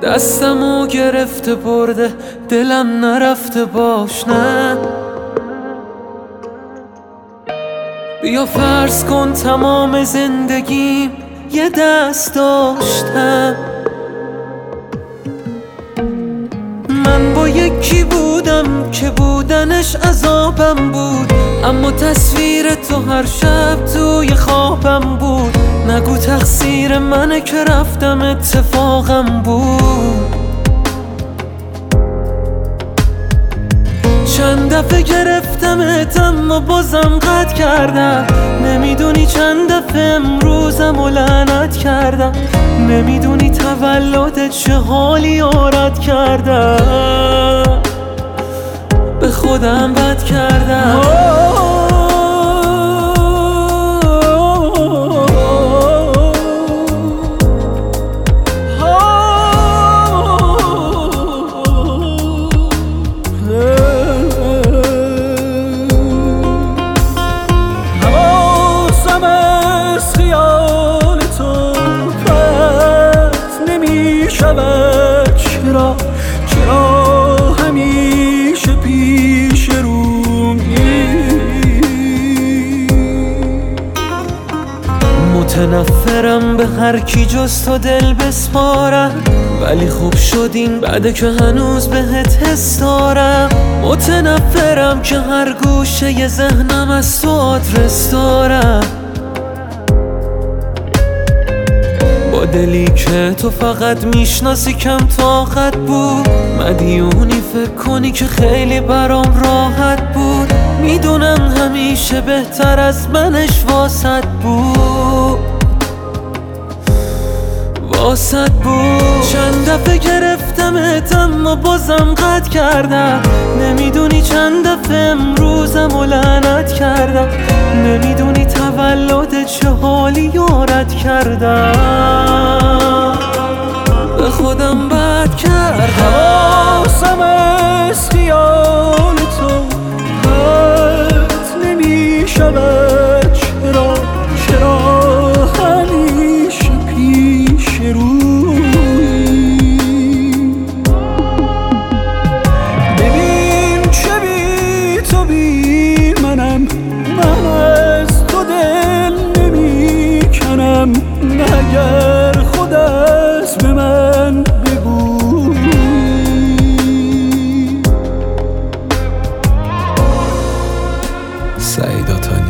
دستمو گرفته برده دلم نرفته باش نه. بیا فرض کن تمام زندگیم یه دست داشتم. من با یکی بودم که بودنش عذابم بود، اما تصویر تو هر شب توی خوابم بود. نگو تقصیر منه که رفتم اتفاقم بود. چند دفعه گرفتمت اما بازم قطع کردم. نمیدونی چند دفعه امروزم و لعنت کردم. نمیدونی تولدت چه حالی آرد کردم. به خودم بد کردم. چرا همیشه پیش رومی؟ متنفرم به هر کی جز تو دل بسپارم، ولی خوب شدین بعد که هنوز بهت حس دارم. متنفرم که هر گوشه ی ذهنم از تو آدرس دارم. با دلی که تو فقط میشناسی کم طاقت بود. مدیونی فکر کنی که خیلی برام راحت بود. میدونم همیشه بهتر از منش واسط بود. چند دفعه گرفتمت اما بازم قطع کردم. نمیدونی چند دفعه امروزم و لعنت کردم. نمیدونی تولدت چه حالی یارت کردم. به خودم بد کردم. حواسم از خیال تو حد نمی شود. چرا همیشه پیش روی؟ ببین چه بی تو بی منم. من از تو دل نمی کنم. مگر خود از به من بگو. سعید آتانی.